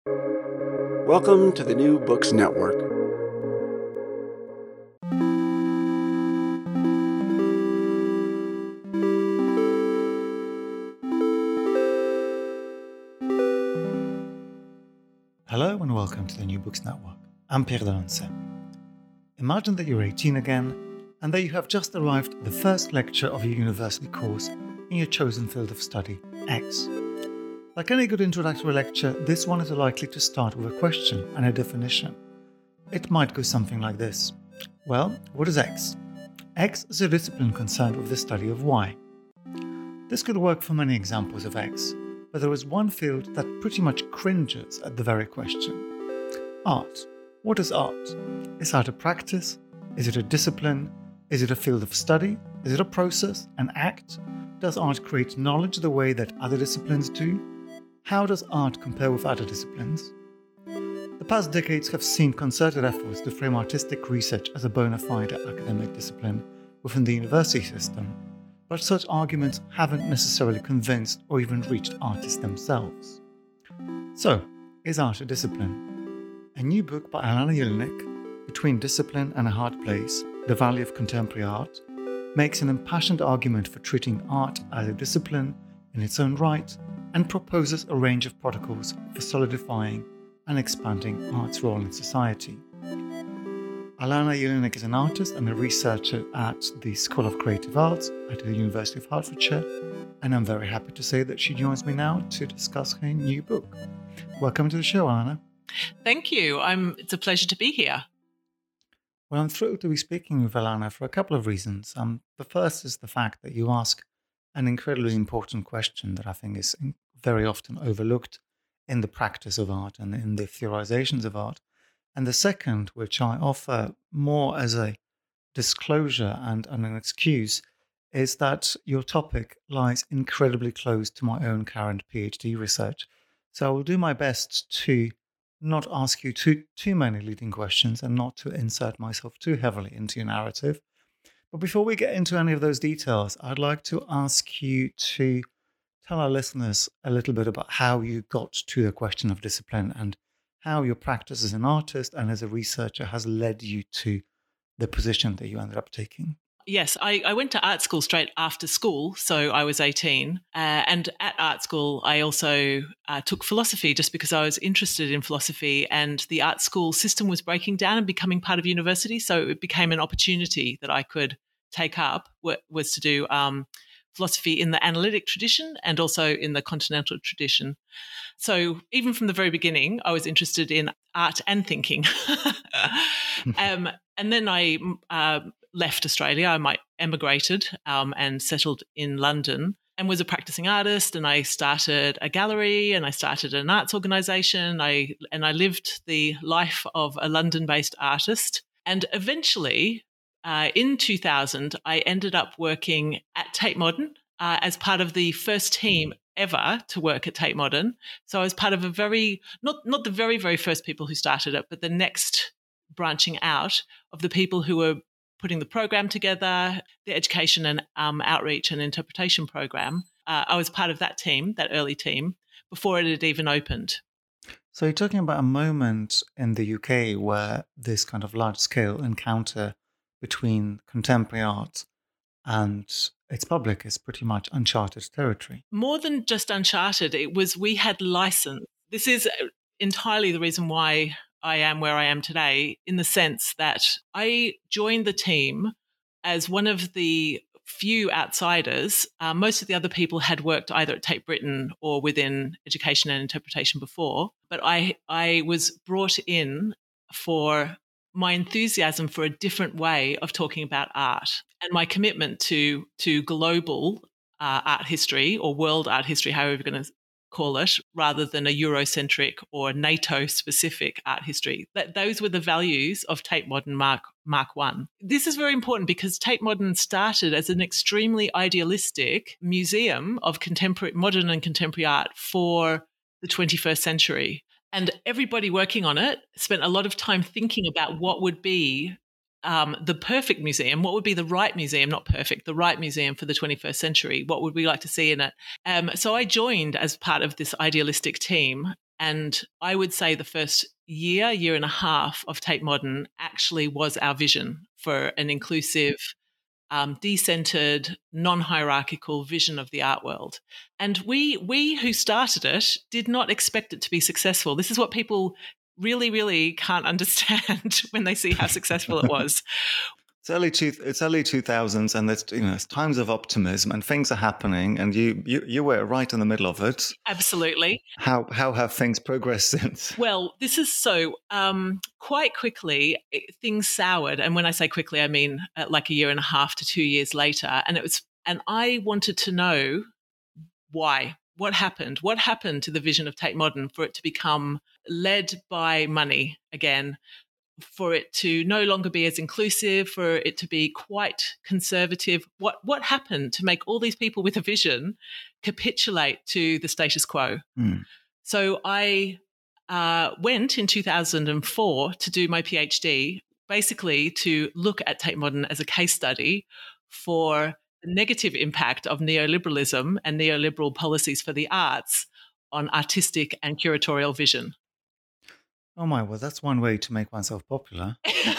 Welcome to the New Books Network. Hello and welcome to the New Books Network. I'm Pierre Delancey. Imagine that you're 18 again and that you have just arrived at the first lecture of your university course in your chosen field of study, X. Like any good introductory lecture, this one is likely to start with a question and a definition. It might go something like this. Well, what is X? X is a discipline concerned with the study of Y. This could work for many examples of X, but there is one field that pretty much cringes at the very question. Art. What is art? Is art a practice? Is it a discipline? Is it a field of study? Is it a process, an act? Does art create knowledge the way that other disciplines do? How does art compare with other disciplines? The past decades have seen concerted efforts to frame artistic research as a bona fide academic discipline within the university system, but such arguments haven't necessarily convinced or even reached artists themselves. So, is art a discipline? A new book by Alana Jelinek, Between Discipline and a Hard Place, The Value of Contemporary Art, makes an impassioned argument for treating art as a discipline in its own right and proposes a range of protocols for solidifying and expanding art's role in society. Alana Jelinek is an artist and a researcher at the School of Creative Arts at the University of Hertfordshire, and I'm very happy to say that she joins me now to discuss her new book. Welcome to the show, Alana. Thank you. It's a pleasure to be here. Well, I'm thrilled to be speaking with Alana for a couple of reasons. The first is the fact that you ask an incredibly important question that I think is very often overlooked in the practice of art and in the theorizations of art. And the second, which I offer more as a disclosure and an excuse, is that your topic lies incredibly close to my own current PhD research. So I will do my best to not ask you too many leading questions and not to insert myself too heavily into your narrative. But before we get into any of those details, I'd like to ask you to tell our listeners a little bit about how you got to the question of discipline and how your practice as an artist and as a researcher has led you to the position that you ended up taking. Yes, I went to art school straight after school, so I was 18. And at art school, I also took philosophy just because I was interested in philosophy, and the art school system was breaking down and becoming part of university. So it became an opportunity that I could take up, was to do philosophy in the analytic tradition and also in the continental tradition. So even from the very beginning, I was interested in art and thinking. And then I left Australia. I emigrated and settled in London and was a practicing artist. And I started a gallery and I started an arts organisation. I lived the life of a London-based artist. And eventually, in 2000, I ended up working at Tate Modern as part of the first team ever to work at Tate Modern. So I was part of not the very, very first people who started it, but the next branching out of the people who were putting the program together, the education and outreach and interpretation program. I was part of that team, that early team, before it had even opened. So you're talking about a moment in the UK where this kind of large-scale encounter between contemporary art and its public is pretty much uncharted territory. More than just uncharted, we had license. This is entirely the reason why I am where I am today, in the sense that I joined the team as one of the few outsiders. Most of the other people had worked either at Tate Britain or within education and interpretation before, but I was brought in for my enthusiasm for a different way of talking about art and my commitment to global art history or world art history, however you're going to call it, rather than a Eurocentric or NATO-specific art history. Those were the values of Tate Modern Mark I. This is very important because Tate Modern started as an extremely idealistic museum of modern and contemporary art for the 21st century. And everybody working on it spent a lot of time thinking about what would be the perfect museum, what would be the right museum, not perfect, the right museum for the 21st century, what would we like to see in it? So I joined as part of this idealistic team And I would say the first year and a half of Tate Modern actually was our vision for an inclusive, decentered, non-hierarchical vision of the art world. And we who started it did not expect it to be successful. This is what people really can't understand when they see how successful it was. It's early 2000s, and it's times of optimism, and things are happening, and you were right in the middle of it. Absolutely. How have things progressed since? Well, this is so quite quickly things soured, and when I say quickly, I mean like a year and a half to 2 years later, and I wanted to know why. What happened? What happened to the vision of Tate Modern for it to become led by money again? For it to no longer be as inclusive, for it to be quite conservative. What happened to make all these people with a vision capitulate to the status quo? So I went in 2004 to do my PhD, basically to look at Tate Modern as a case study for the negative impact of neoliberalism and neoliberal policies for the arts on artistic and curatorial vision. Oh my, well, that's one way to make oneself popular.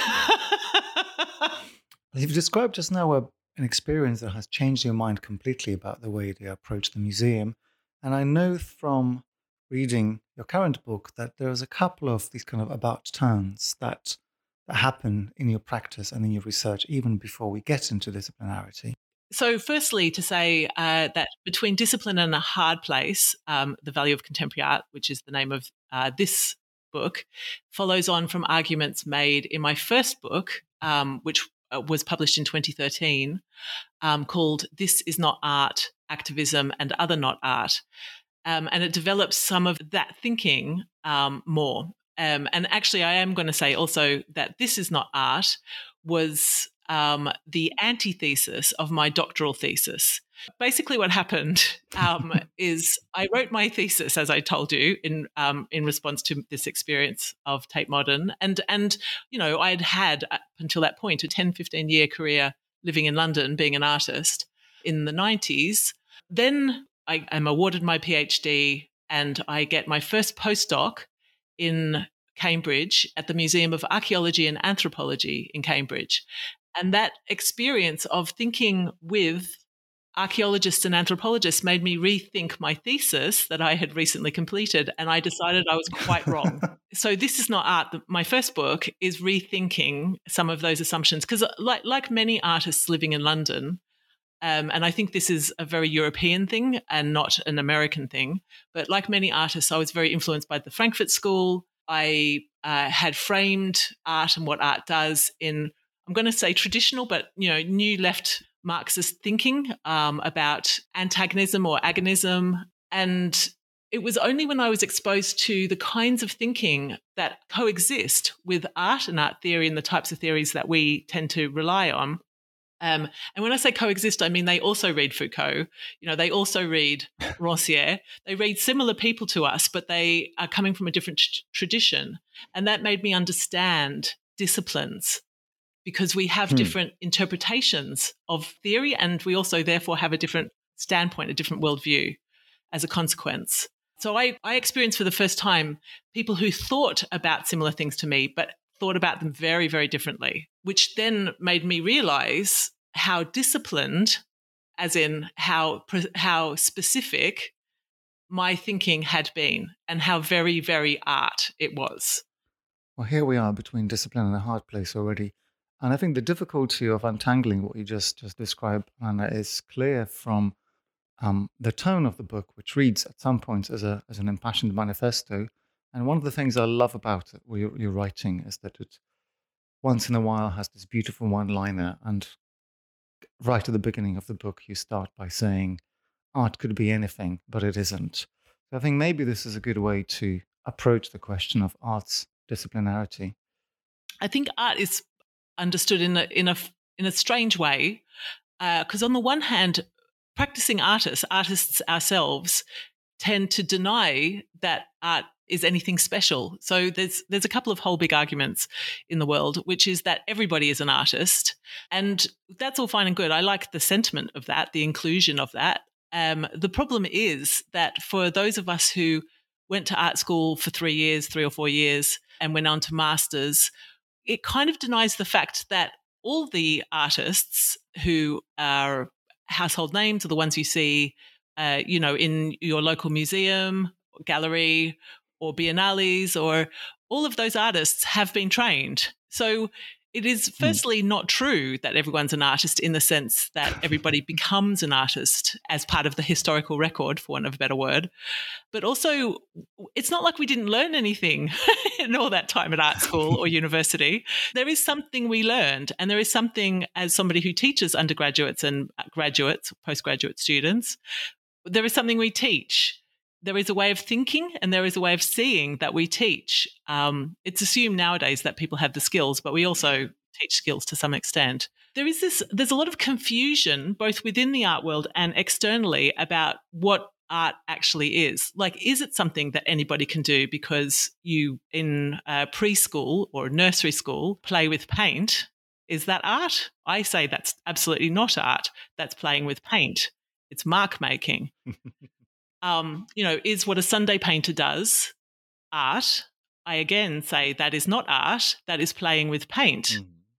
You've described just now an experience that has changed your mind completely about the way they approach the museum. And I know from reading your current book that there's a couple of these kind of about turns that happen in your practice and in your research, even before we get into disciplinarity. So firstly, to say that between discipline and a hard place, The Value of Contemporary Art, which is the name of this book, follows on from arguments made in my first book, which was published in 2013, called This Is Not Art, Activism and Other Not Art. And it develops some of that thinking more. And actually, I am going to say also that This Is Not Art was the antithesis of my doctoral thesis. Basically, what happened is I wrote my thesis, as I told you, in response to this experience of Tate Modern. And I had up until that point a 10, 15-year career living in London, being an artist in the 90s. Then I am awarded my PhD and I get my first postdoc in Cambridge at the Museum of Archaeology and Anthropology in Cambridge. And that experience of thinking with archaeologists and anthropologists made me rethink my thesis that I had recently completed, and I decided I was quite wrong. So This Is Not Art, my first book, is rethinking some of those assumptions because like many artists living in London, and I think this is a very European thing and not an American thing, but like many artists, I was very influenced by the Frankfurt School. I had framed art and what art does in, I'm going to say traditional, but new left Marxist thinking about antagonism or agonism. And it was only when I was exposed to the kinds of thinking that coexist with art and art theory and the types of theories that we tend to rely on. And when I say coexist, I mean they also read Foucault. They also read Rancière. They read similar people to us, but they are coming from a different tradition. And that made me understand disciplines, because we have different interpretations of theory, and we also therefore have a different standpoint, a different worldview as a consequence. So I experienced for the first time people who thought about similar things to me, but thought about them very, very differently, which then made me realize how disciplined, as in how specific my thinking had been and how very, very art it was. Well, here we are between discipline and a hard place already. And I think the difficulty of untangling what you just described, Anna, is clear from the tone of the book, which reads at some points as an impassioned manifesto. And one of the things I love about it, your writing, is that it once in a while has this beautiful one-liner. And right at the beginning of the book, you start by saying, art could be anything, but it isn't. So I think maybe this is a good way to approach the question of art's disciplinarity. I think art is understood in a strange way, because on the one hand, practicing artists ourselves, tend to deny that art is anything special. So there's a couple of whole big arguments in the world, which is that everybody is an artist, and that's all fine and good. I like the sentiment of that, the inclusion of that. The problem is that for those of us who went to art school for 3 or 4 years, and went on to masters, it kind of denies the fact that all the artists who are household names are the ones you see, in your local museum, gallery, or biennales, or all of those artists have been trained. So it is firstly not true that everyone's an artist in the sense that everybody becomes an artist as part of the historical record, for want of a better word. But also, it's not like we didn't learn anything in all that time at art school or university. There is something we learned, and there is something, as somebody who teaches undergraduates and graduates, postgraduate students, there is something we teach. There is a way of thinking and there is a way of seeing that we teach. It's assumed nowadays that people have the skills, but we also teach skills to some extent. There's a lot of confusion both within the art world and externally about what art actually is. Like, is it something that anybody can do because you in preschool or nursery school play with paint? Is that art? I say that's absolutely not art. That's playing with paint. It's mark making. Is what a Sunday painter does art? I again say that is not art, that is playing with paint.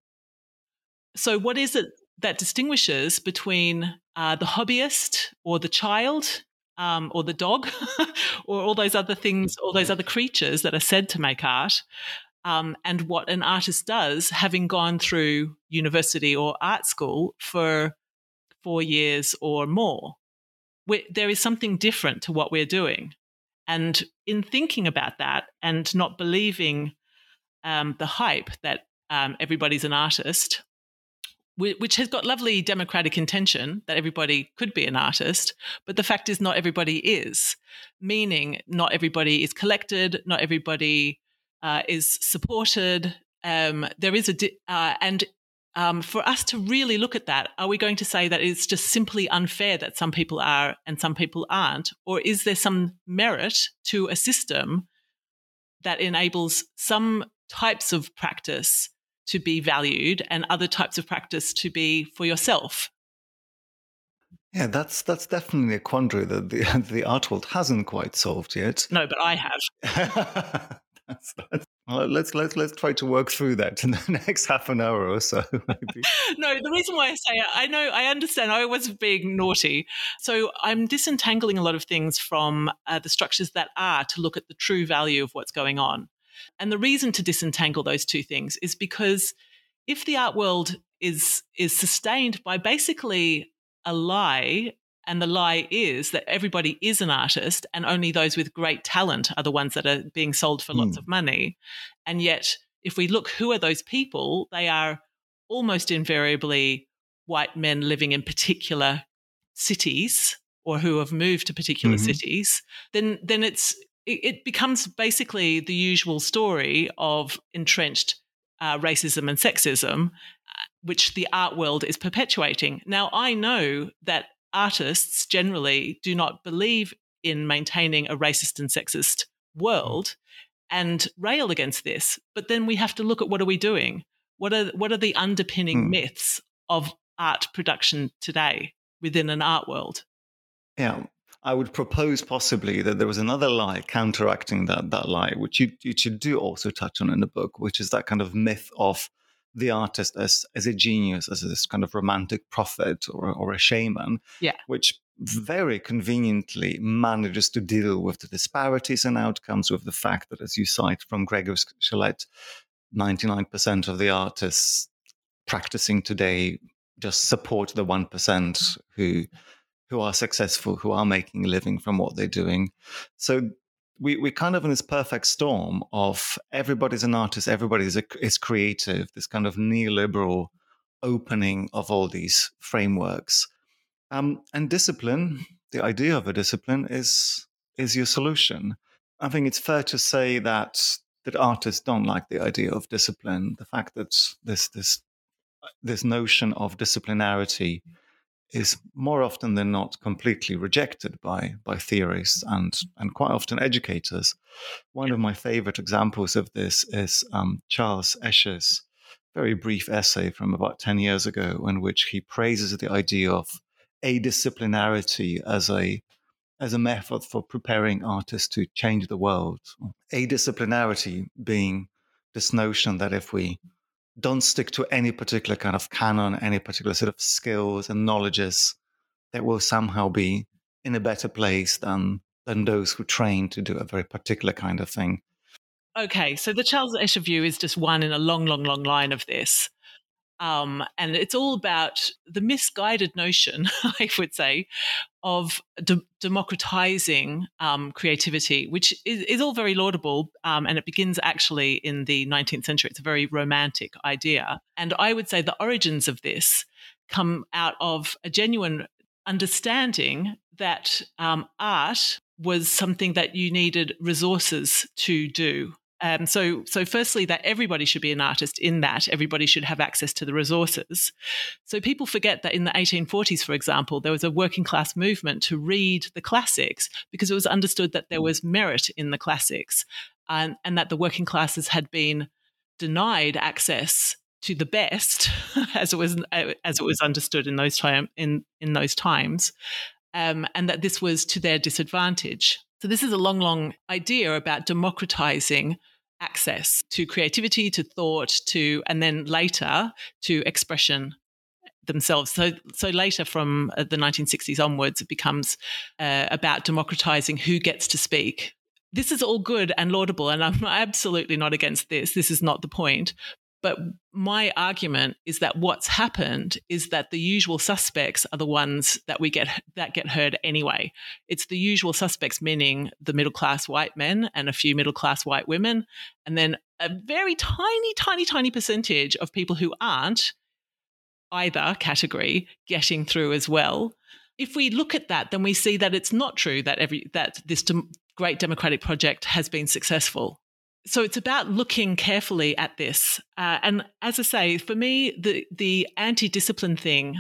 So what is it that distinguishes between the hobbyist or the child or the dog or all those other things, all those other creatures that are said to make art, and what an artist does having gone through university or art school for 4 years or more? There is something different to what we're doing. And in thinking about that and not believing the hype that everybody's an artist, which has got lovely democratic intention that everybody could be an artist, but the fact is not everybody is, meaning not everybody is collected, not everybody is supported. There is for us to really look at that, are we going to say that it's just simply unfair that some people are and some people aren't? Or is there some merit to a system that enables some types of practice to be valued and other types of practice to be for yourself? Yeah, that's definitely a quandary that the art world hasn't quite solved yet. No, but I have. Well, let's try to work through that in the next half an hour or so, maybe. No, the reason why I say it, I understand. I was being naughty. So I'm disentangling a lot of things from the structures that are to look at the true value of what's going on. And the reason to disentangle those two things is because if the art world is sustained by basically a lie, and the lie is that everybody is an artist and only those with great talent are the ones that are being sold for lots of money. And yet, if we look, who are those people? They are almost invariably white men living in particular cities or who have moved to particular cities. Then it becomes basically the usual story of entrenched racism and sexism, which the art world is perpetuating. Now, I know that artists generally do not believe in maintaining a racist and sexist world and rail against this. But then we have to look at, what are we doing? What are the underpinning myths of art production today within an art world? Yeah, I would propose possibly that there was another lie counteracting that lie, which you do also touch on in the book, which is that kind of myth of the artist as a genius, as this kind of romantic prophet or a shaman, which very conveniently manages to deal with the disparities in outcomes, with the fact that, as you cite from Gregor Sholette, 99% of the artists practicing today just support the 1% who are successful, who are making a living from what they're doing. So we're kind of in this perfect storm of everybody's an artist, everybody is creative, this kind of neoliberal opening of all these frameworks. And discipline, the idea of a discipline is your solution. I think it's fair to say that artists don't like the idea of discipline. The fact that this notion of disciplinarity is more often than not completely rejected by theorists and quite often educators. One of my favorite examples of this is Charles Escher's very brief essay from about 10 years ago, in which he praises the idea of adisciplinarity as as a method for preparing artists to change the world. Adisciplinarity being this notion that if we don't stick to any particular kind of canon, any particular set of skills and knowledges, that we'll somehow be in a better place than those who train to do a very particular kind of thing. Okay, so the Charles Escher view is just one in a long, long, long line of this. And it's all about the misguided notion, I would say, of democratizing creativity, which is all very laudable. And it begins actually in the 19th century. It's a very romantic idea. And I would say the origins of this come out of a genuine understanding that art was something that you needed resources to do. So firstly, that everybody should be an artist, in that everybody should have access to the resources. So people forget that in the 1840s, for example, there was a working class movement to read the classics because it was understood that there was merit in the classics, and that the working classes had been denied access to the best, as it was understood in those times, and that this was to their disadvantage. So this is a long, long idea about democratizing access to creativity, to thought, and then later to expression themselves. So later, from the 1960s onwards, it becomes about democratizing who gets to speak. This is all good and laudable, and I'm absolutely not against this. This is not the point. But my argument is that what's happened is that the usual suspects are the ones that get heard anyway. It's the usual suspects, meaning the middle-class white men and a few middle-class white women, and then a very tiny, tiny, tiny percentage of people who aren't either category getting through as well. If we look at that, then we see that it's not true that this great democratic project has been successful. So it's about looking carefully at this. And as I say, for me, the anti-discipline thing,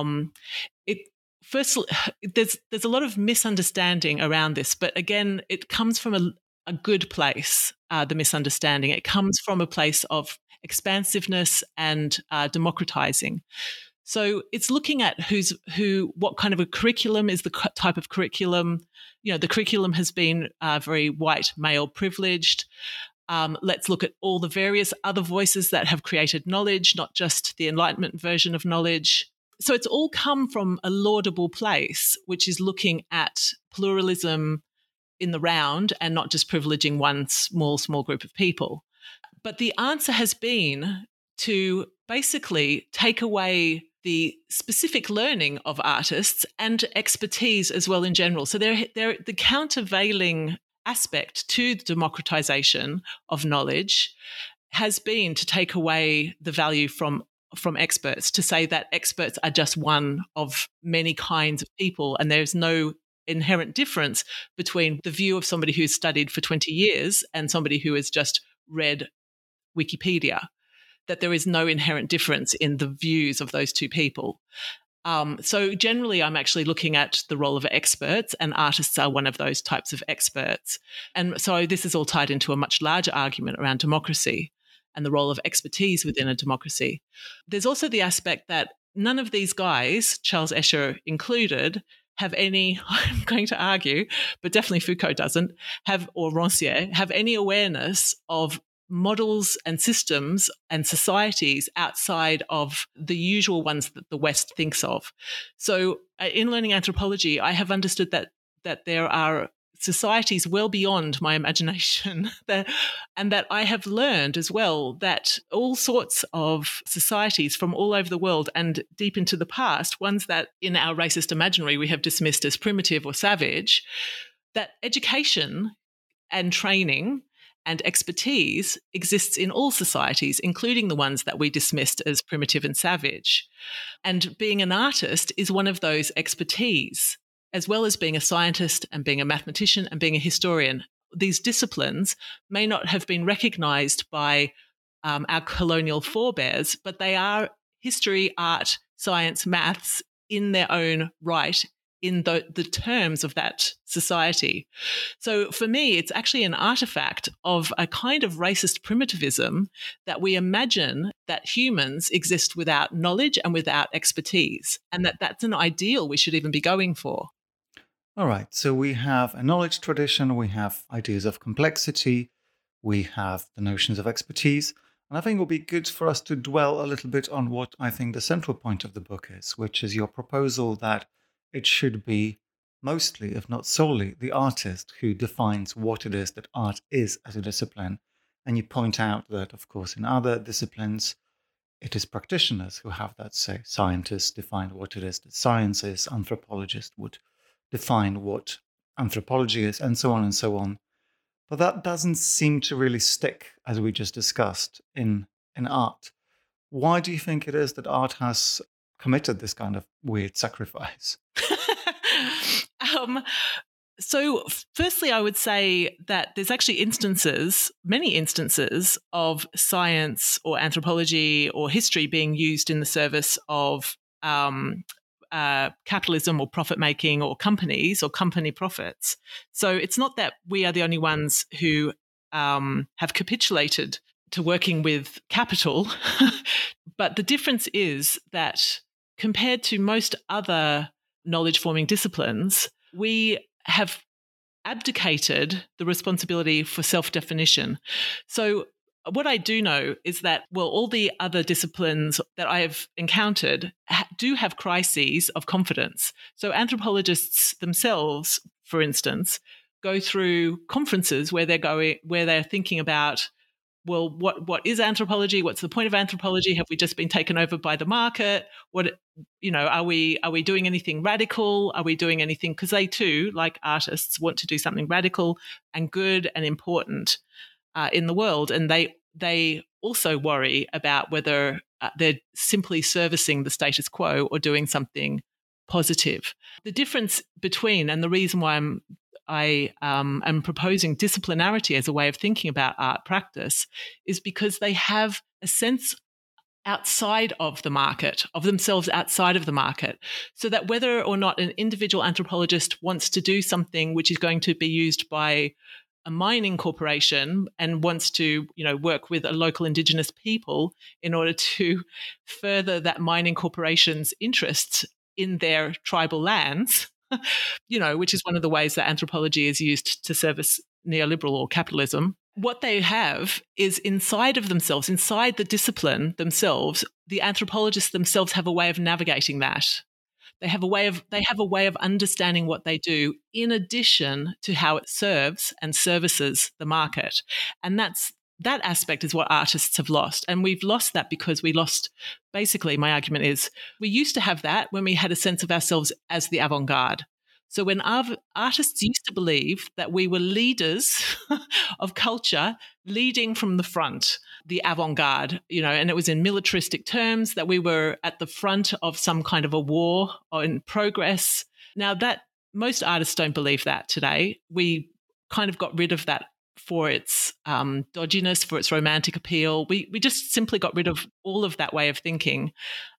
there's a lot of misunderstanding around this. But again, it comes from a good place, the misunderstanding. It comes from a place of expansiveness and democratizing. So it's looking at what kind of a curriculum is the type of curriculum. The curriculum has been very white, male privileged. Let's look at all the various other voices that have created knowledge, not just the Enlightenment version of knowledge. So it's all come from a laudable place, which is looking at pluralism in the round and not just privileging one small group of people. But the answer has been to basically take away the specific learning of artists and expertise as well in general. So they're the countervailing aspect to the democratization of knowledge has been to take away the value from experts, to say that experts are just one of many kinds of people, and there's no inherent difference between the view of somebody who's studied for 20 years and somebody who has just read Wikipedia, that there is no inherent difference in the views of those two people. So generally, I'm actually looking at the role of experts, and artists are one of those types of experts. And so this is all tied into a much larger argument around democracy and the role of expertise within a democracy. There's also the aspect that none of these guys, Charles Escher included, have any, I'm going to argue, but definitely Foucault doesn't, or Rancière, have any awareness of models and systems and societies outside of the usual ones that the West thinks of. So in learning anthropology, I have understood that there are societies well beyond my imagination, and that I have learned as well that all sorts of societies from all over the world and deep into the past, ones that in our racist imaginary we have dismissed as primitive or savage, that education and training and expertise exists in all societies, including the ones that we dismissed as primitive and savage. And being an artist is one of those expertise, as well as being a scientist and being a mathematician and being a historian. These disciplines may not have been recognised by our colonial forebears, but they are history, art, science, maths in their own right, in the terms of that society. So for me, it's actually an artifact of a kind of racist primitivism that we imagine that humans exist without knowledge and without expertise, and that's an ideal we should even be going for. All right, so we have a knowledge tradition, we have ideas of complexity, we have the notions of expertise, and I think it will be good for us to dwell a little bit on what I think the central point of the book is, which is your proposal that it should be mostly, if not solely, the artist who defines what it is that art is as a discipline. And you point out that, of course, in other disciplines, it is practitioners who have that say. Scientists define what it is that science is, anthropologists would define what anthropology is, and so on and so on. But that doesn't seem to really stick, as we just discussed, in art. Why do you think it is that art has committed this kind of weird sacrifice? um, So, firstly, I would say that there's actually many instances of science or anthropology or history being used in the service of capitalism or profit making or companies or company profits. So, it's not that we are the only ones who have capitulated to working with capital, but the difference is that compared to most other knowledge forming disciplines, we have abdicated the responsibility for self-definition. So what I do know is that, well, all the other disciplines that I have encountered do have crises of confidence. So anthropologists themselves, for instance, go through conferences where they're thinking about, well, what is anthropology? What's the point of anthropology? Have we just been taken over by the market? Are we doing anything radical? Are we doing anything? Because they too, like artists, want to do something radical and good and important in the world, and they also worry about whether they're simply servicing the status quo or doing something positive. The difference between, and the reason why I am proposing disciplinarity as a way of thinking about art practice, is because they have a sense outside of the market, of themselves outside of the market, so that whether or not an individual anthropologist wants to do something which is going to be used by a mining corporation and wants to, work with a local indigenous people in order to further that mining corporation's interests in their tribal lands, which is one of the ways that anthropology is used to service neoliberal or capitalism. What they have is inside of themselves, inside the discipline themselves, the anthropologists themselves have a way of navigating that. They have a way of understanding what they do in addition to how it serves and services the market. And that aspect is what artists have lost. And we've lost that because basically my argument is, we used to have that when we had a sense of ourselves as the avant-garde. So when artists used to believe that we were leaders of culture, leading from the front, the avant-garde, and it was in militaristic terms that we were at the front of some kind of a war or in progress. Now that most artists don't believe that today. We kind of got rid of that for its dodginess, for its romantic appeal. We just simply got rid of all of that way of thinking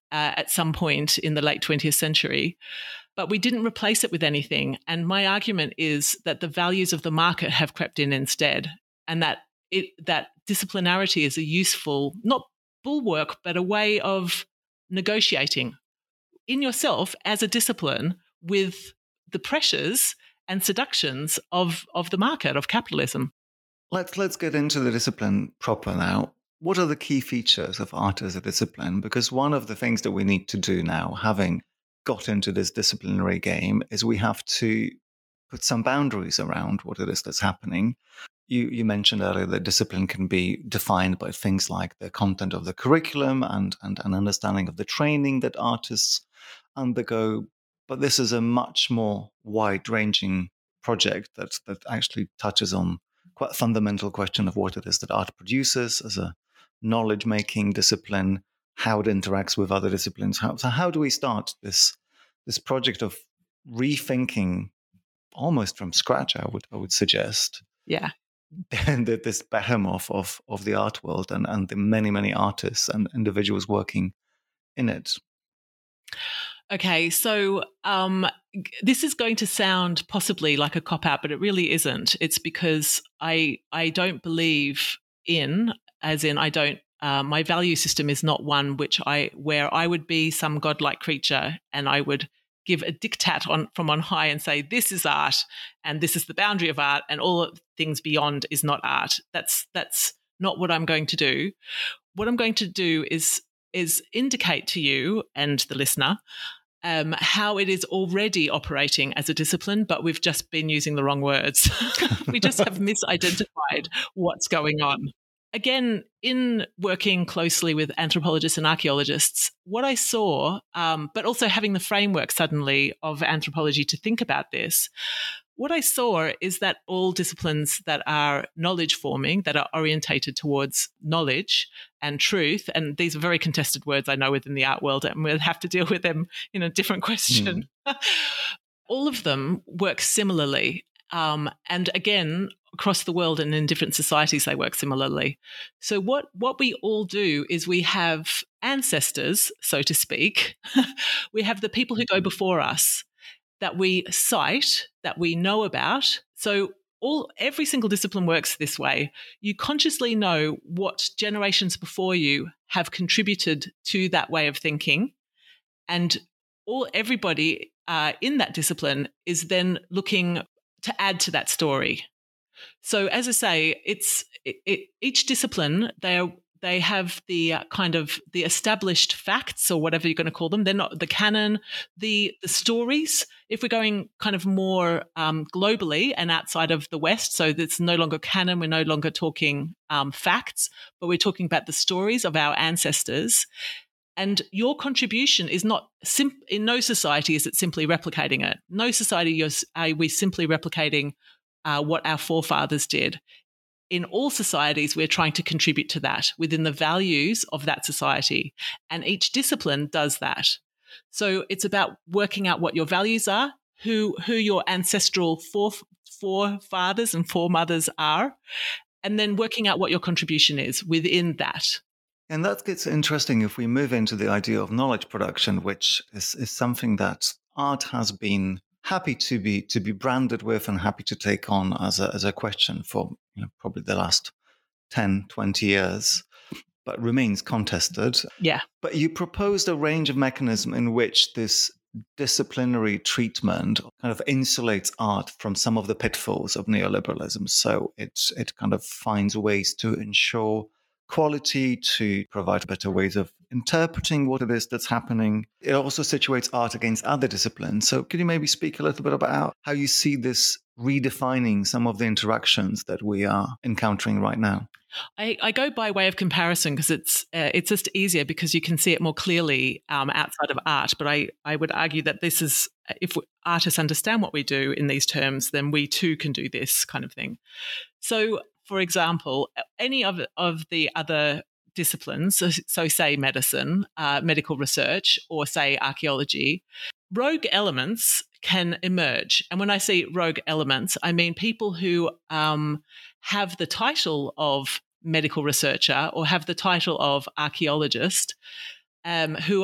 at some point in the late 20th century. But we didn't replace it with anything. And my argument is that the values of the market have crept in instead, and that disciplinarity is a useful, not bulwark, but a way of negotiating in yourself as a discipline with the pressures and seductions of the market, of capitalism. Let's get into the discipline proper now. What are the key features of art as a discipline? Because one of the things that we need to do now, having got into this disciplinary game, is we have to put some boundaries around what it is that's happening. You mentioned earlier that discipline can be defined by things like the content of the curriculum and an understanding of the training that artists undergo. But this is a much more wide-ranging project that actually touches on quite a fundamental question of what it is that art produces as a knowledge-making discipline, how it interacts with other disciplines. How do we start this project of rethinking almost from scratch, I would suggest? Yeah. This behemoth of the art world and the many artists and individuals working in it. Okay, so this is going to sound possibly like a cop-out, but it really isn't. It's because I don't believe in, as in I don't, my value system is not one where I would be some godlike creature and I would give a diktat from on high and say, this is art and this is the boundary of art and all things beyond is not art. That's not what I'm going to do. What I'm going to do is indicate to you and the listener how it is already operating as a discipline, but we've just been using the wrong words. We just have misidentified what's going on. Again, in working closely with anthropologists and archaeologists, what I saw, but also having the framework suddenly of anthropology to think about this, what I saw is that all disciplines that are knowledge forming, that are orientated towards knowledge and truth, and these are very contested words I know within the art world, and we'll have to deal with them in a different question. All of them work similarly. And again, across the world and in different societies, they work similarly. So what we all do is we have ancestors, so to speak. We have the people who go before us that we cite, that we know about. So every single discipline works this way. You consciously know what generations before you have contributed to that way of thinking, and everybody in that discipline is then looking to add to that story. So as I say, each discipline, they have the kind of the established facts or whatever you're going to call them. They're not the canon, the stories. If we're going kind of more globally and outside of the West, so it's no longer canon, we're no longer talking facts, but we're talking about the stories of our ancestors. And your contribution is not in no society is it simply replicating it. No society are we simply replicating what our forefathers did. In all societies, we're trying to contribute to that within the values of that society. And each discipline does that. So it's about working out what your values are, who your ancestral forefathers and foremothers are, and then working out what your contribution is within that. And that gets interesting if we move into the idea of knowledge production, which is something that art has been happy to be branded with and happy to take on as a question for probably the last 10, 20 years, but remains contested. Yeah. But you proposed a range of mechanisms in which this disciplinary treatment kind of insulates art from some of the pitfalls of neoliberalism. So it kind of finds ways to ensure quality, to provide better ways of interpreting what it is that's happening. It also situates art against other disciplines. So could you maybe speak a little bit about how you see this redefining some of the interactions that we are encountering right now? I go by way of comparison because it's just easier because you can see it more clearly outside of art. But I would argue that this is, if artists understand what we do in these terms, then we too can do this kind of thing. So, for example, any of the other disciplines, so say medicine, medical research, or say archaeology, rogue elements can emerge. And when I say rogue elements, I mean people who have the title of medical researcher or have the title of archaeologist, who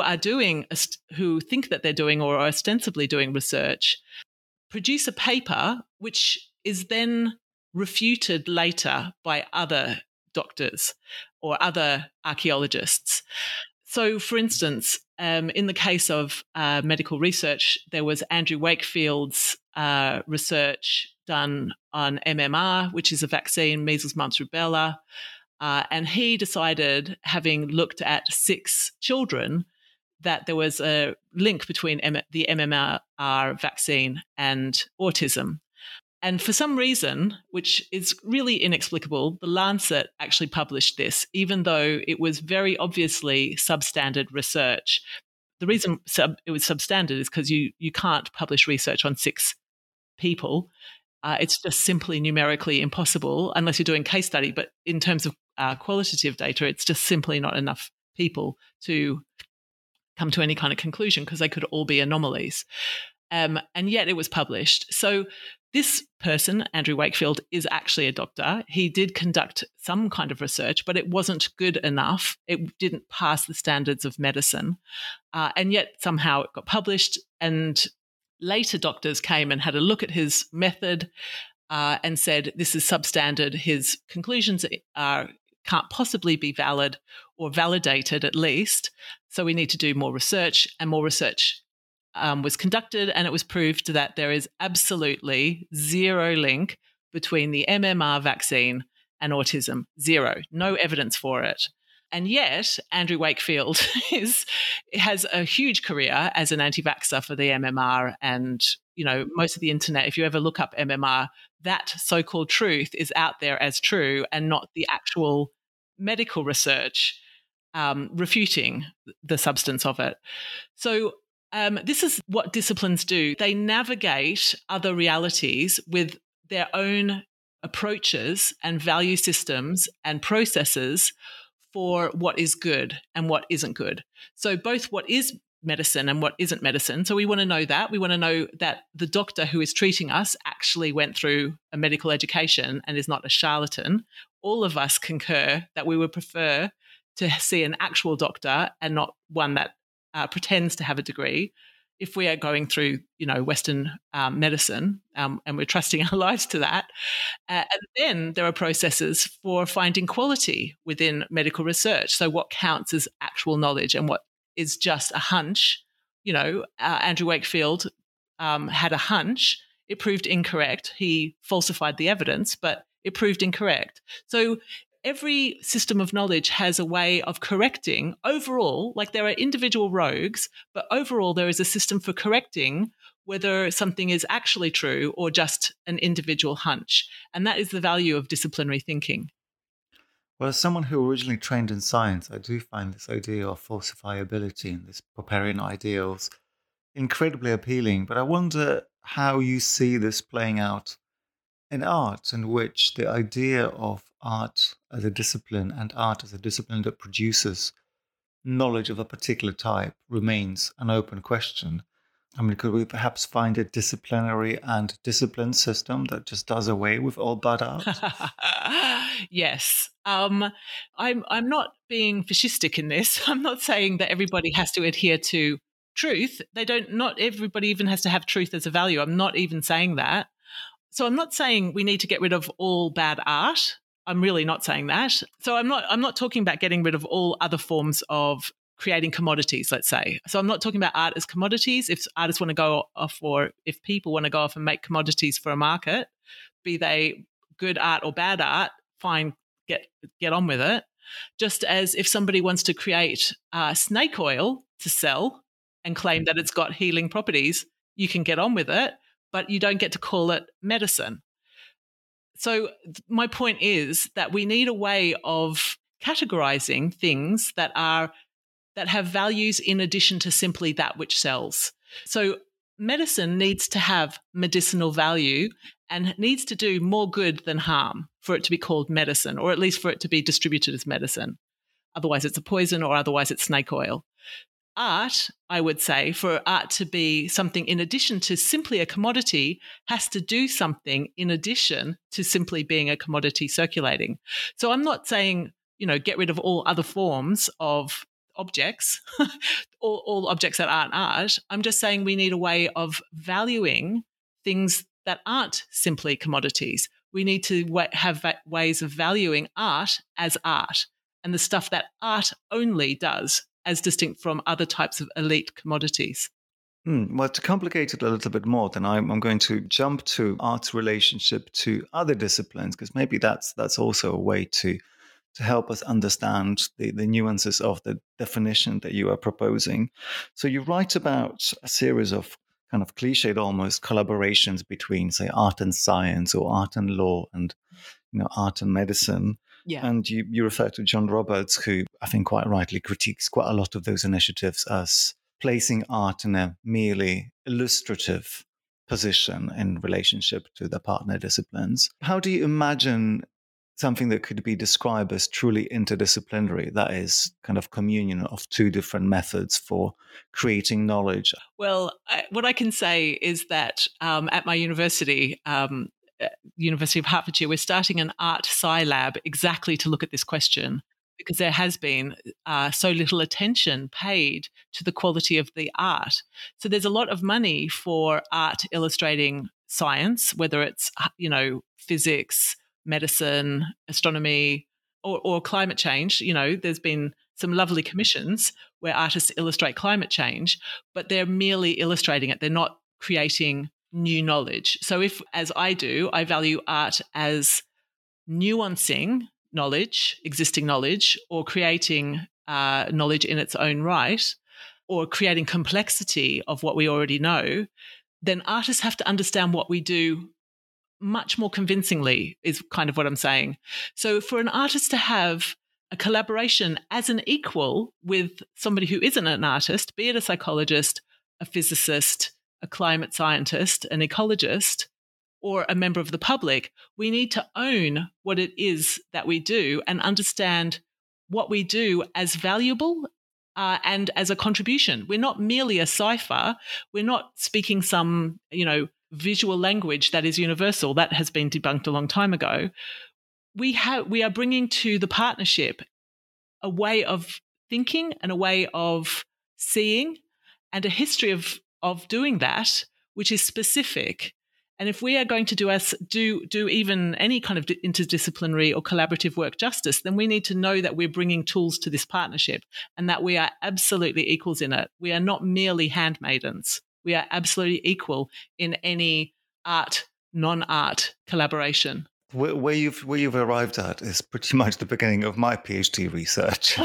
think that they're doing or are ostensibly doing research, produce a paper which is then refuted later by other doctors or other archaeologists. So, for instance, in the case of medical research, there was Andrew Wakefield's research done on MMR, which is a vaccine, measles, mumps, rubella. And he decided, having looked at 6 children, that there was a link between the MMR vaccine and autism. And for some reason, which is really inexplicable, the Lancet actually published this, even though it was very obviously substandard research. The reason it was substandard is because you can't publish research on 6 people. It's just simply numerically impossible unless you're doing case study. But in terms of qualitative data, it's just simply not enough people to come to any kind of conclusion because they could all be anomalies. And yet it was published. So this person, Andrew Wakefield, is actually a doctor. He did conduct some kind of research, but it wasn't good enough. It didn't pass the standards of medicine. And yet somehow it got published, and later doctors came and had a look at his method and said, this is substandard. His conclusions can't possibly be valid or validated at least. So we need to do more research, and more research was conducted, and it was proved that there is absolutely zero link between the MMR vaccine and autism. Zero. No evidence for it. And yet, Andrew Wakefield has a huge career as an anti-vaxxer for the MMR. And, most of the internet, if you ever look up MMR, that so-called truth is out there as true and not the actual medical research refuting the substance of it. So this is what disciplines do. They navigate other realities with their own approaches and value systems and processes for what is good and what isn't good. So both what is medicine and what isn't medicine. So we want to know that. We want to know that the doctor who is treating us actually went through a medical education and is not a charlatan. All of us concur that we would prefer to see an actual doctor and not one that pretends to have a degree if we are going through, Western medicine, and we're trusting our lives to that. And then there are processes for finding quality within medical research. So what counts as actual knowledge and what is just a hunch. Andrew Wakefield had a hunch. It proved incorrect. He falsified the evidence, but it proved incorrect. So every system of knowledge has a way of correcting overall, like there are individual rogues, but overall there is a system for correcting whether something is actually true or just an individual hunch. And that is the value of disciplinary thinking. Well, as someone who originally trained in science, I do find this idea of falsifiability and this Popperian ideals incredibly appealing. But I wonder how you see this playing out in art, in which the idea of art as a discipline and art as a discipline that produces knowledge of a particular type remains an open question. I mean, could we perhaps find a disciplinary and disciplined system that just does away with all bad art? Yes. I'm not being fascistic in this. I'm not saying that everybody has to adhere to truth. Not everybody even has to have truth as a value. I'm not even saying that. So I'm not saying we need to get rid of all bad art. I'm really not saying that. So I'm not talking about getting rid of all other forms of creating commodities, let's say. So I'm not talking about art as commodities. If artists want to go off, or if people want to go off and make commodities for a market, be they good art or bad art, fine, get on with it. Just as if somebody wants to create snake oil to sell and claim that it's got healing properties, you can get on with it, but you don't get to call it medicine. So my point is that we need a way of categorizing things that have values in addition to simply that which sells. So medicine needs to have medicinal value and needs to do more good than harm for it to be called medicine, or at least for it to be distributed as medicine. Otherwise it's a poison, or otherwise it's snake oil. Art, I would say, for art to be something in addition to simply a commodity, has to do something in addition to simply being a commodity circulating. So I'm not saying, get rid of all other forms of objects, all objects that aren't art. I'm just saying we need a way of valuing things that aren't simply commodities. We need to have ways of valuing art as art, and the stuff that art only does, as distinct from other types of elite commodities. Well, to complicate it a little bit more, then I'm going to jump to art's relationship to other disciplines, because maybe that's also a way to help us understand the nuances of the definition that you are proposing. So you write about a series of kind of cliched almost collaborations between, say, art and science, or art and law, and art and medicine. Yeah. And you refer to John Roberts, who I think quite rightly critiques quite a lot of those initiatives as placing art in a merely illustrative position in relationship to the partner disciplines. How do you imagine something that could be described as truly interdisciplinary, that is kind of communion of two different methods for creating knowledge? Well, what I can say is that at my university, University of Hertfordshire, we're starting an art sci lab exactly to look at this question, because there has been so little attention paid to the quality of the art. So there's a lot of money for art illustrating science, whether it's physics, medicine, astronomy, or climate change. There's been some lovely commissions where artists illustrate climate change, but they're merely illustrating it. They're not creating new knowledge. So if, as I do, I value art as nuancing knowledge, existing knowledge, or creating knowledge in its own right, or creating complexity of what we already know, then artists have to understand what we do much more convincingly, is kind of what I'm saying. So for an artist to have a collaboration as an equal with somebody who isn't an artist, be it a psychologist, a physicist, a climate scientist, an ecologist, or a member of the public, we need to own what it is that we do and understand what we do as valuable and as a contribution. We're not merely a cipher. We're not speaking some, visual language that is universal. That has been debunked a long time ago. We are bringing to the partnership a way of thinking and a way of seeing and a history of doing that, which is specific. And if we are going to do even any kind of interdisciplinary or collaborative work justice, then we need to know that we're bringing tools to this partnership and that we are absolutely equals in it. We are not merely handmaidens. We are absolutely equal in any art, non-art collaboration. Where you've arrived at is pretty much the beginning of my PhD research.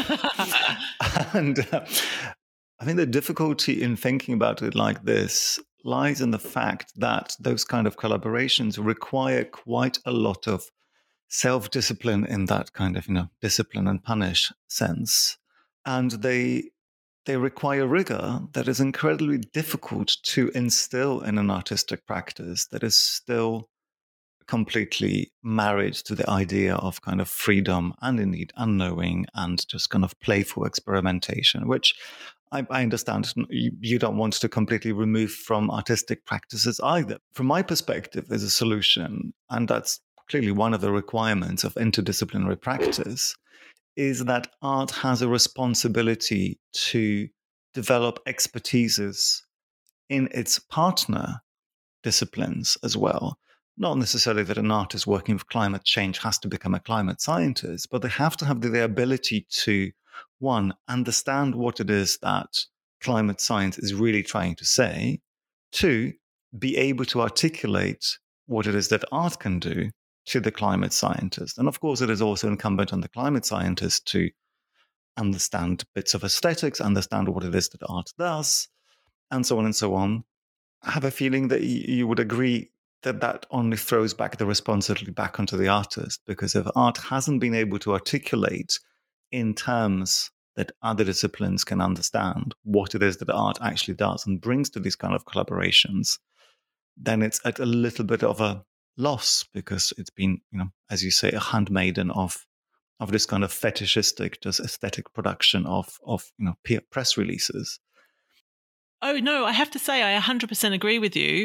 And I think the difficulty in thinking about it like this lies in the fact that those kind of collaborations require quite a lot of self-discipline in that kind of, discipline and punish sense. And they require rigor that is incredibly difficult to instill in an artistic practice that is still completely married to the idea of kind of freedom and indeed unknowing and just kind of playful experimentation, which I understand you don't want to completely remove from artistic practices either. From my perspective, there's a solution, and that's clearly one of the requirements of interdisciplinary practice, is that art has a responsibility to develop expertises in its partner disciplines as well. Not necessarily that an artist working with climate change has to become a climate scientist, but they have to have the ability to, one, understand what it is that climate science is really trying to say, two, be able to articulate what it is that art can do to the climate scientist. And of course, it is also incumbent on the climate scientist to understand bits of aesthetics, understand what it is that art does, and so on and so on. I have a feeling that you would agree that only throws back the responsibility back onto the artist, because if art hasn't been able to articulate in terms that other disciplines can understand what it is that art actually does and brings to these kind of collaborations, then it's at a little bit of a loss, because it's been, as you say, a handmaiden of this kind of fetishistic, just aesthetic production of press releases. Oh, no, I have to say I 100% agree with you.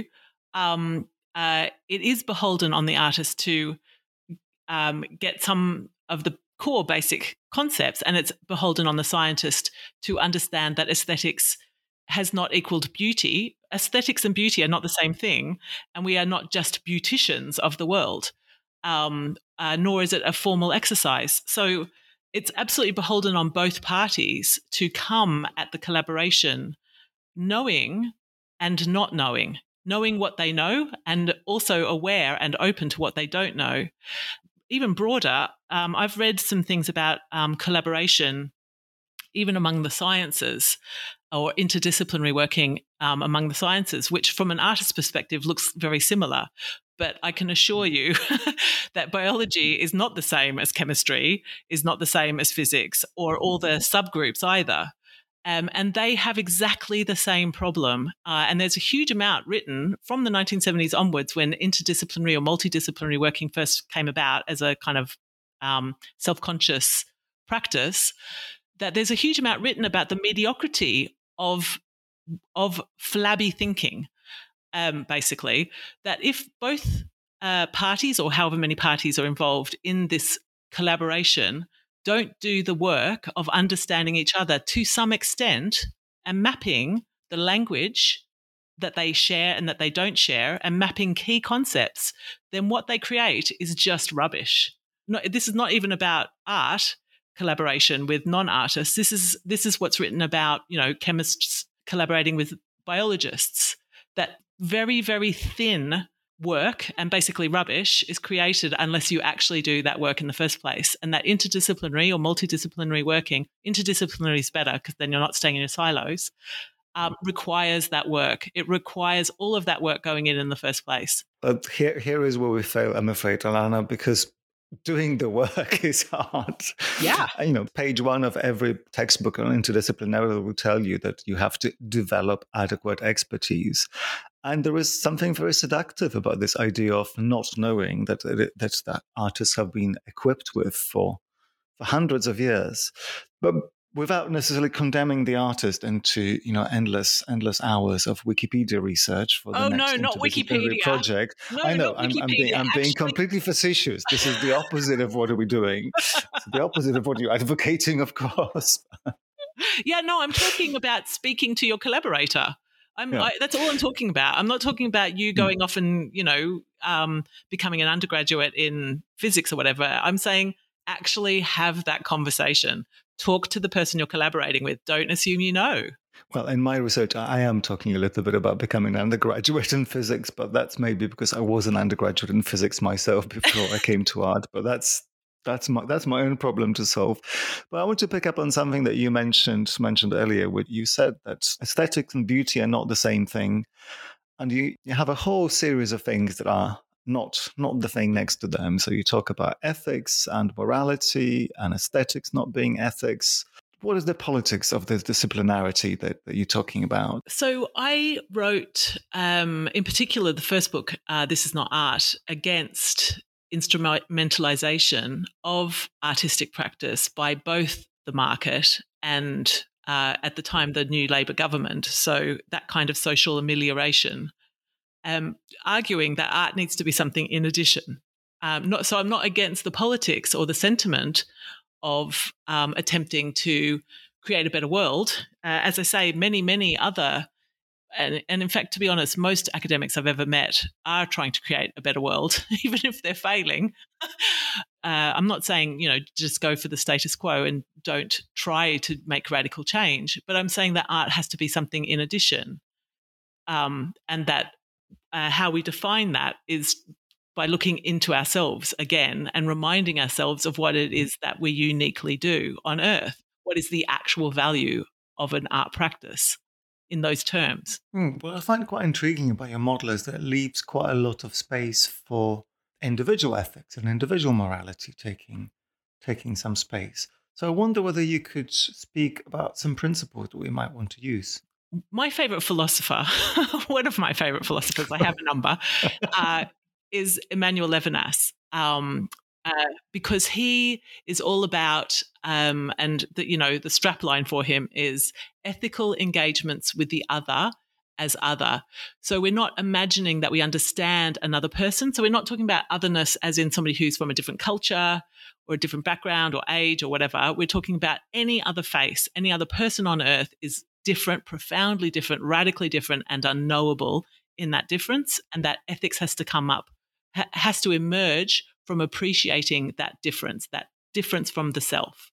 It is beholden on the artist to get some of the core basic concepts, and it's beholden on the scientist to understand that aesthetics has not equaled beauty. Aesthetics and beauty are not the same thing, and we are not just beauticians of the world, nor is it a formal exercise. So it's absolutely beholden on both parties to come at the collaboration knowing and not knowing what they know, and also aware and open to what they don't know. Even broader, I've read some things about collaboration, even among the sciences, or interdisciplinary working among the sciences, which from an artist's perspective looks very similar. But I can assure you that biology is not the same as chemistry, is not the same as physics, or all the subgroups either. And they have exactly the same problem. And there's a huge amount written from the 1970s onwards, when interdisciplinary or multidisciplinary working first came about as a kind of self-conscious practice, that there's a huge amount written about the mediocrity of flabby thinking, basically, that if both parties, or however many parties are involved in this collaboration, don't do the work of understanding each other to some extent and mapping the language that they share and that they don't share and mapping key concepts, then what they create is just rubbish. No, this is not even about art, collaboration with non-artists. This is what's written about, chemists collaborating with biologists. That very, very thin work and basically rubbish is created unless you actually do that work in the first place. And that interdisciplinary or multidisciplinary working, interdisciplinary is better because then you're not staying in your silos, requires that work. It requires all of that work going in the first place. But here is where we fail, I'm afraid, Alana, because doing the work is hard. Yeah. Page 1 of every textbook on interdisciplinarity will tell you that you have to develop adequate expertise. And there is something very seductive about this idea of not knowing that artists have been equipped with for hundreds of years, but without necessarily condemning the artist into endless hours of Wikipedia research for the next not Wikipedia project. No, I know, I'm being completely facetious. This is the opposite of what are we doing? It's the opposite of what you're advocating, of course. Yeah, no, I'm talking about speaking to your collaborator. That's all I'm talking about. I'm not talking about you going off and, becoming an undergraduate in physics or whatever. I'm saying actually have that conversation. Talk to the person you're collaborating with. Don't assume you know. Well, in my research, I am talking a little bit about becoming an undergraduate in physics, but that's maybe because I was an undergraduate in physics myself before I came to art. But that's my own problem to solve. But I want to pick up on something that you mentioned earlier. Where you said that aesthetics and beauty are not the same thing, and you have a whole series of things that are not the thing next to them. So you talk about ethics and morality and aesthetics not being ethics. What is the politics of the disciplinarity that you're talking about? So I wrote, in particular, the first book, This Is Not Art, against instrumentalization of artistic practice by both the market and, at the time, the new Labor government. So that kind of social amelioration. Arguing that art needs to be something in addition. So I'm not against the politics or the sentiment of attempting to create a better world. As I say, many, many other, and in fact, to be honest, most academics I've ever met are trying to create a better world, even if they're failing. I'm not saying, just go for the status quo and don't try to make radical change, but I'm saying that art has to be something in addition, and that how we define that is by looking into ourselves again and reminding ourselves of what it is that we uniquely do on Earth. What is the actual value of an art practice in those terms? What I find quite intriguing about your model is that it leaves quite a lot of space for individual ethics and individual morality taking some space. So I wonder whether you could speak about some principles that we might want to use. My favorite philosopher, one of my favorite philosophers, I have a number, is Emmanuel Levinas, because he is all about, and the strapline for him is ethical engagements with the other as other. So we're not imagining that we understand another person. So we're not talking about otherness as in somebody who's from a different culture or a different background or age or whatever. We're talking about any other face, any other person on Earth is different, profoundly different, radically different, and unknowable in that difference. And that ethics has to come up, has to emerge from appreciating that difference from the self.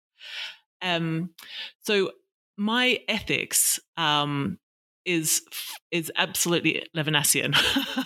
So my ethics is absolutely Levinasian.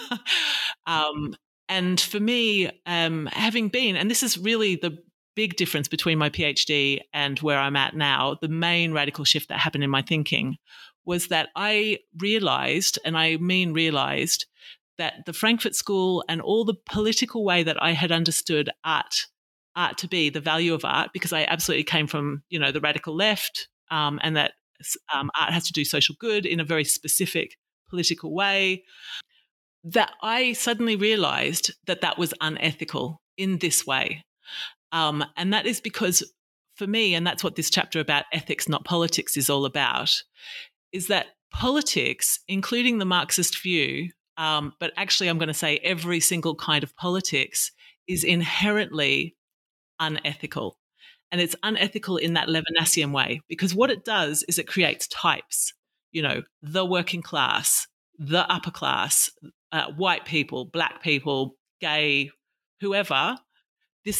And for me, having been, and this is really the big difference between my PhD and where I'm at now, the main radical shift that happened in my thinking was that I realized, and I mean realized, that the Frankfurt School and all the political way that I had understood art to be, the value of art, because I absolutely came from, the radical left, and that art has to do social good in a very specific political way, that I suddenly realized that was unethical in this way. And that is because for me, and that's what this chapter about ethics, not politics, is all about, is that politics, including the Marxist view, but actually I'm going to say every single kind of politics, is inherently unethical. And it's unethical in that Levinasian way, because what it does is it creates types, the working class, the upper class, white people, black people, gay, whoever. This is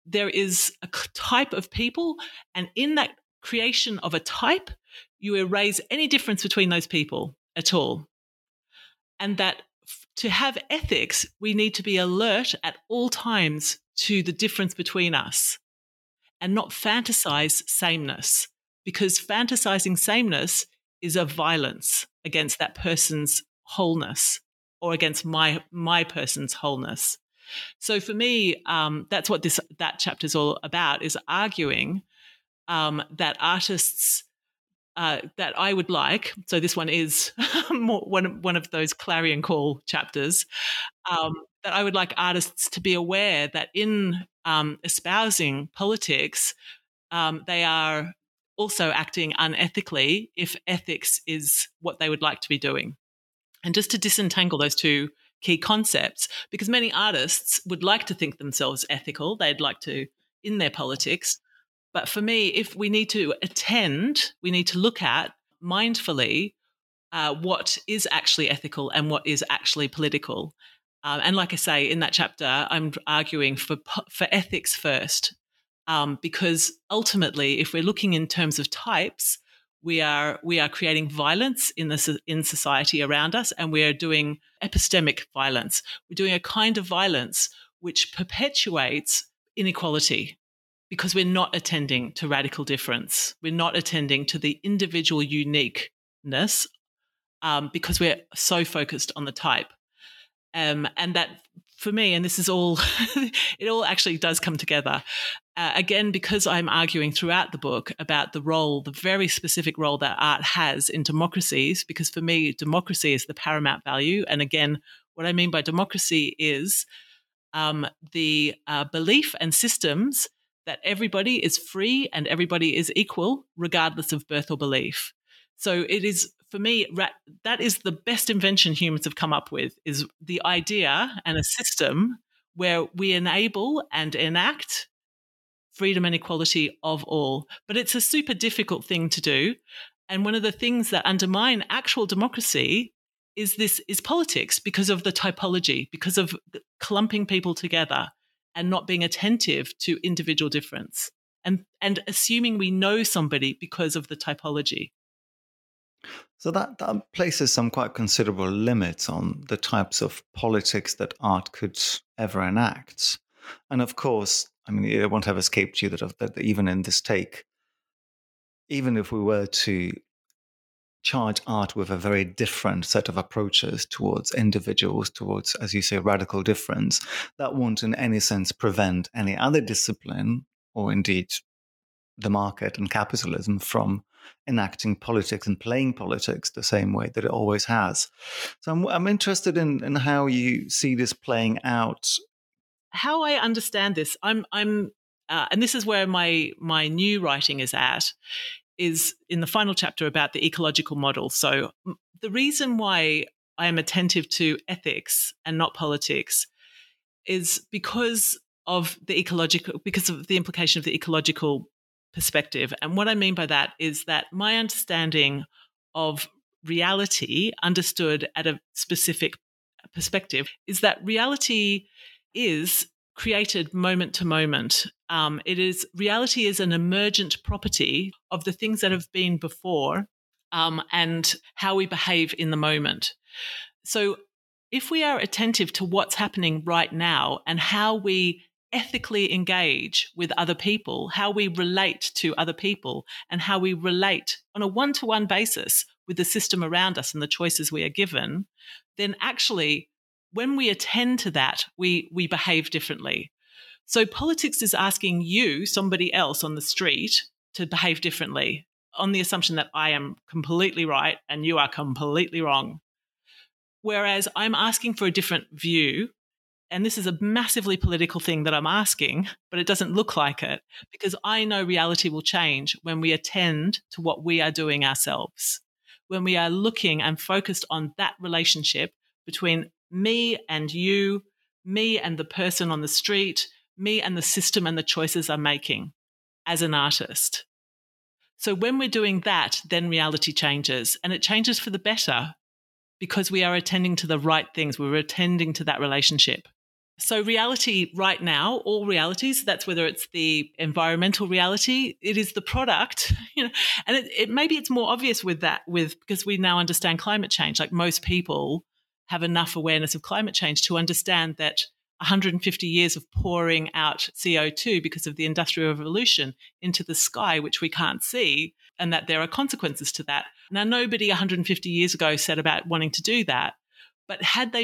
there is a type of people, and in that creation of a type, you erase any difference between those people at all. And that to have ethics, we need to be alert at all times to the difference between us and not fantasize sameness, because fantasizing sameness is a violence against that person's wholeness or against my person's wholeness. So for me, that's what that chapter is all about, is arguing that artists that I would like, so this one is one of those clarion call chapters, that I would like artists to be aware that in espousing politics, they are also acting unethically if ethics is what they would like to be doing. And just to disentangle those two key concepts, because many artists would like to think themselves ethical, they'd like to in their politics. But for me, if we need to attend, we need to look at mindfully what is actually ethical and what is actually political. And like I say, in that chapter, I'm arguing for ethics first, because ultimately, if we're looking in terms of types, we are creating violence in society around us, and we are doing epistemic violence. We're doing a kind of violence which perpetuates inequality, because we're not attending to radical difference. We're not attending to the individual uniqueness, because we're so focused on the type. And that, for me, and this is all, it all actually does come together. Again, because I'm arguing throughout the book about the very specific role that art has in democracies, because for me, democracy is the paramount value. And again, what I mean by democracy is the belief and systems that everybody is free and everybody is equal, regardless of birth or belief. So it is, for me, that is the best invention humans have come up with, is the idea and a system where we enable and enact freedom and equality of all. But it's a super difficult thing to do. And one of the things that undermine actual democracy is politics, because of the typology, because of clumping people together and not being attentive to individual difference, and assuming we know somebody because of the typology. So that places some quite considerable limits on the types of politics that art could ever enact. And of course, I mean, it won't have escaped you that even in this take, even if we were to charge art with a very different set of approaches towards individuals, towards, as you say, radical difference, that won't in any sense prevent any other discipline, or indeed the market and capitalism, from enacting politics and playing politics the same way that it always has. So I'm interested in how you see this playing out. How I understand this, I'm and this is where my new writing is at, is in the final chapter about the ecological model. So the reason why I am attentive to ethics and not politics is because of the implication of the ecological perspective. And what I mean by that is that my understanding of reality, understood at a specific perspective, is that reality is created moment to moment. Reality is an emergent property of the things that have been before, and how we behave in the moment. So if we are attentive to what's happening right now and how we ethically engage with other people, how we relate to other people, and how we relate on a one-to-one basis with the system around us and the choices we are given, then actually, when we attend to that, we behave differently. So politics is asking you, somebody else on the street, to behave differently on the assumption that I am completely right and you are completely wrong. Whereas I'm asking for a different view, and this is a massively political thing that I'm asking, but it doesn't look like it, because I know reality will change when we attend to what we are doing ourselves, when we are looking and focused on that relationship between me and you, me and the person on the street, me and the system and the choices I'm making as an artist. So when we're doing that, then reality changes, and it changes for the better, because we are attending to the right things. We're attending to that relationship. So reality right now, all realities, that's whether it's the environmental reality, it is the product, and maybe it's more obvious because we now understand climate change. Like most people have enough awareness of climate change to understand that 150 years of pouring out CO2 because of the Industrial Revolution into the sky, which we can't see, and that there are consequences to that. Now, nobody 150 years ago said about wanting to do that. But had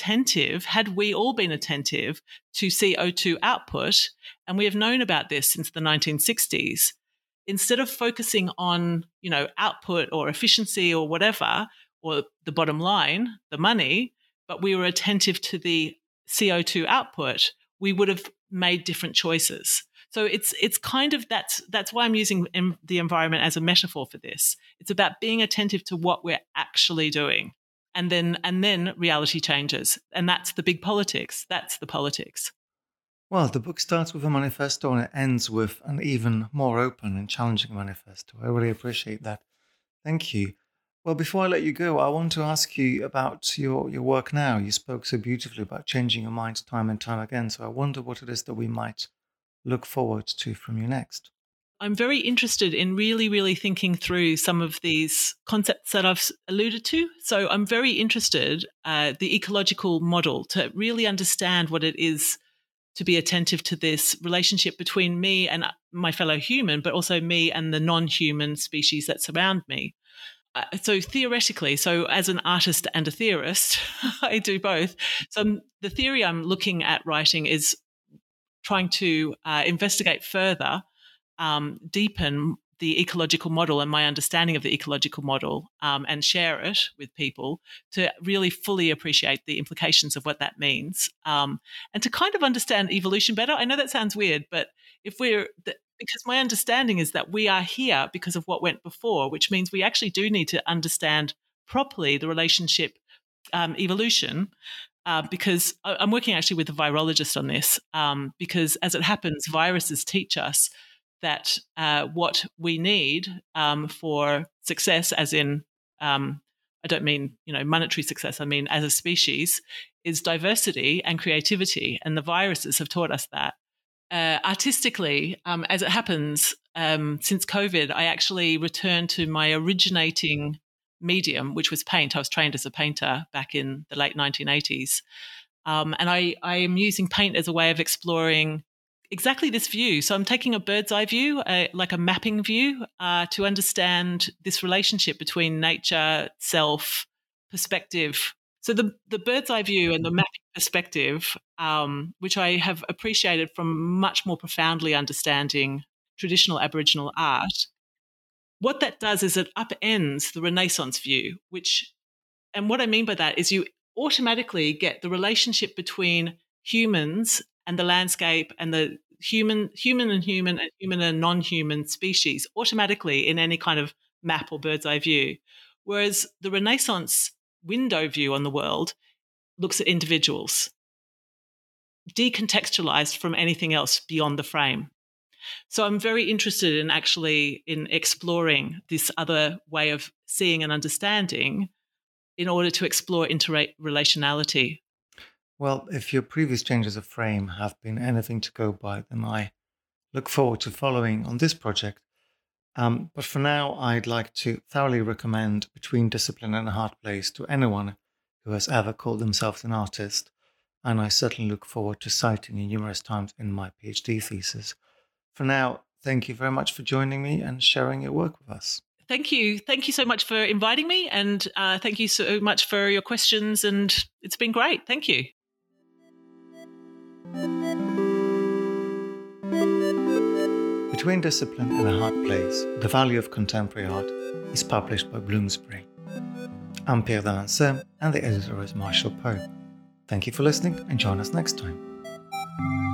we all been attentive to CO2 output, and we have known about this since the 1960s, instead of focusing on, output or efficiency or whatever, or the bottom line, the money, but we were attentive to the CO2 output, we would have made different choices. So it's kind of that's why I'm using the environment as a metaphor for this. It's about being attentive to what we're actually doing. And then reality changes. And that's the big politics. That's the politics. Well, the book starts with a manifesto and it ends with an even more open and challenging manifesto. I really appreciate that. Thank you. Well, before I let you go, I want to ask you about your work now. You spoke so beautifully about changing your mind time and time again. So I wonder what it is that we might look forward to from you next. I'm very interested in really, really thinking through some of these concepts that I've alluded to. So I'm very interested the ecological model, to really understand what it is to be attentive to this relationship between me and my fellow human, but also me and the non-human species that surround me. So theoretically, as an artist and a theorist, I do both. So the theory I'm looking at writing is trying to investigate further, deepen the ecological model and my understanding of the ecological model, and share it with people to really fully appreciate the implications of what that means, and to kind of understand evolution better. I know that sounds weird, but because my understanding is that we are here because of what went before, which means we actually do need to understand properly the relationship, evolution, because I'm working actually with a virologist on this, because as it happens, viruses teach us that what we need for success, as in, I don't mean monetary success, I mean as a species, is diversity and creativity, and the viruses have taught us that. Artistically, as it happens, since COVID, I actually returned to my originating medium, which was paint. I was trained as a painter back in the late 1980s, and I am using paint as a way of exploring exactly this view. So I'm taking a bird's eye view, like a mapping view, to understand this relationship between nature, self, perspective. So the bird's eye view and the mapping perspective, which I have appreciated from much more profoundly understanding traditional Aboriginal art, what that does is it upends the Renaissance view, and what I mean by that is you automatically get the relationship between humans and the landscape and the human and human and non-human species automatically in any kind of map or bird's eye view. Whereas the Renaissance window view on the world looks at individuals, decontextualized from anything else beyond the frame. So I'm very interested in exploring this other way of seeing and understanding in order to explore interrelationality. Well, if your previous changes of frame have been anything to go by, then I look forward to following on this project. But for now, I'd like to thoroughly recommend Between Discipline and a Hard Place to anyone who has ever called themselves an artist, and I certainly look forward to citing you numerous times in my PhD thesis. For now, thank you very much for joining me and sharing your work with us. Thank you. Thank you so much for inviting me, and thank you so much for your questions, and it's been great. Thank you. Between Discipline and a Hard Place, The Value of Contemporary Art is published by Bloomsbury. I'm Pierre Delancey, and the editor is Marshall Poe. Thank you for listening, and join us next time.